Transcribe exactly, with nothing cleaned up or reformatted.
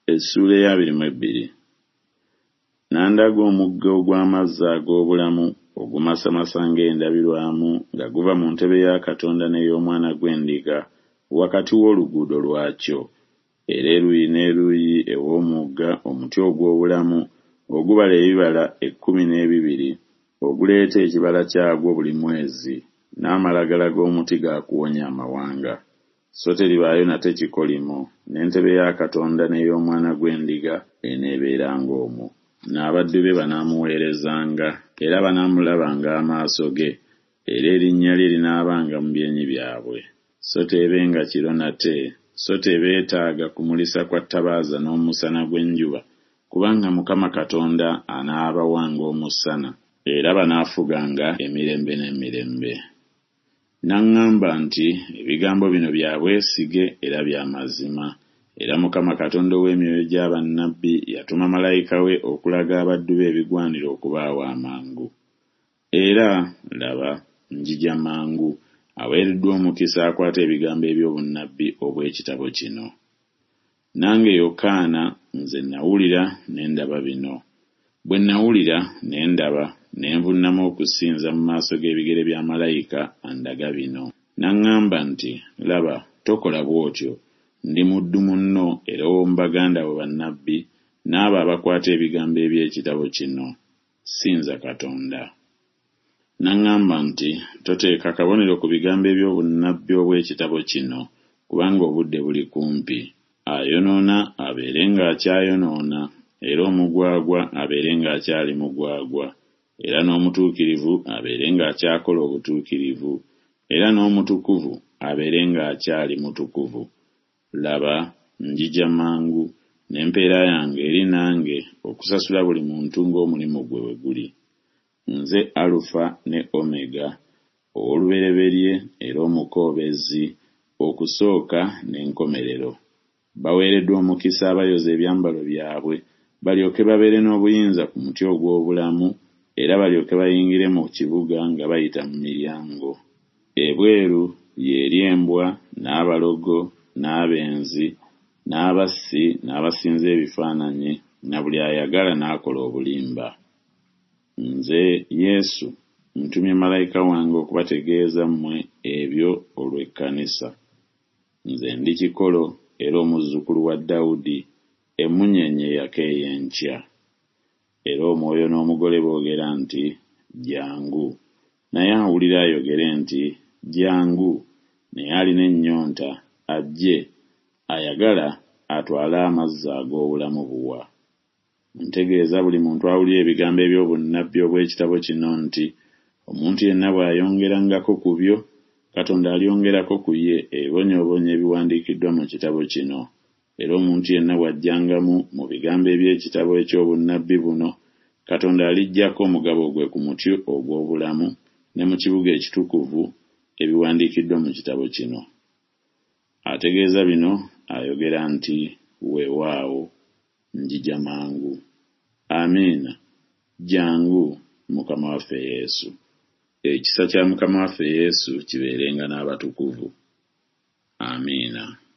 Essula ya abiri mu ebbiri. N'andaga omugga ogw'amazzi ag'obulamu ogumasamasa ng'endabirwamu nga guva mu ntebe ya Katonda n'ey'Omwana gw'Endiga wakati w'oluguudo lwakyo, era eruuyi n'eruuyi ew'omugga omuti ogw'obulamu ogubala ebibala ekkumi n'ebibiri oguleeta ekibala kyagwo buli mwezi, n'amalagala g'omuti gaakuwonya amawanga. So teribaayo nate kikolimo, n'entebe ya Katonda n'ey'Omwana gw'Endiga eneebeeranga omwo. N'abaddu be banaamuweerezanga era banaamulabanga amaaso ge, era erinnya lye linaabanga mu byenyi byabwe. So tebenga kiro nate, so tebeetaaga kumulisa kwa ttabaaza n'omusana gw'enjuba, kubanga Mukama Katonda anaabawanga omusana, era banaafuganga emirembe n'emirembe. N'aŋŋamba nti ebigambo bino bya bwesige era bya mazima, era Mukama Katonda ow'emyoyo gya bannabbi yatuma malayika we okulaga abaddu be ebigwanira okubaawo amangu. Era laba, njija mangu, aweereddwa omukisa akwata ebigambo eby'obunnabbi obw'ekitabo kino. Nange Yokaana nze nawulira ne ndaba bino. Bwe nawulira ne ndaba ne nvuunama okusinza mu maaso g'ebigere bya malayika andaga bino. N'aŋŋamba nti, laba, tokola bw'otyo. Ndi muddu munno era ow'omu baganda bo bannabbi n'abo abakwata ebigambo eby'ekitabo kino. Sinza Katonda. N'aŋŋamba nti, toteeka kabonero ku bigambo eby'obunnabbi obw'ekitabo kino, kubanga obudde buli kumpi. Ayonoona abeere ng'akyayonoona, era omugwagwa abeere ng'akyali mugwagwa, era n'omutuukirivu abeere ng'akyakola obutuukirivu, era n'omutukuvu abeere ng'akyali mutukuvu. Laba, njija mangu, n'empeera yange eri nange okusasula buli muntu ng'omulimu gwe bwe guli. Nze Alufa ne Omega, ow'olubereberye era omukoobezi, okusooka n'enkomerero. Baweereddwa omukisa abayoza ebyambalo byabwe, balyoke babeere n'obuyinza ku muti ogw'obulamu, era balyoke bayingire mu kibuga nga bayita mu miryango. Ebweru y'eri embwa, n'abalogo, n'abenzi, n'abassi, n'abasinza ebifaananyi, na buli ayagala n'akola obulimba. Nze Yesu ntumye malayika wange okubategeeza mmwe ebyo olw'ekkanisa. Nze ndi kikolo era omuzzukulu wa Dawudi, emmunyeenye eyaka ey'enkya. Era omwoyo n'omugole boogera nti, jjangu. Naye awulira ayogere nti, jjangu. Naye alina ennyonta ajje, ayagala atwale amazzi ag'obulamu buwa. Ntegeeza buli muntu awulira ebigambo eby'obunnabbi obw'ekitabo kino nti omuntu yenna bw'ayongerangako ku byo, Katonda alyongerako ku ye ebibonyoobonyo ebiwandiikiddwa mu kitabo kino. Era omuntu yenna bw'ajjangamu mu bigambo eby'ekitabo eky'obunnabbi buno, Katonda aliggyako omugabo gwe ku muti ogw'obulamu ne mu kibuga ekitukuvu ebiwandiikiddwa mu kitabo kino. Ategeeza bino ayogera nti, weewaawo, njija mangu. Amiina. Jjangu Mukama waffe Yesu. Ekisa kya Mukama waffe Yesu kibeerenga n'abatukuvu. Amiina.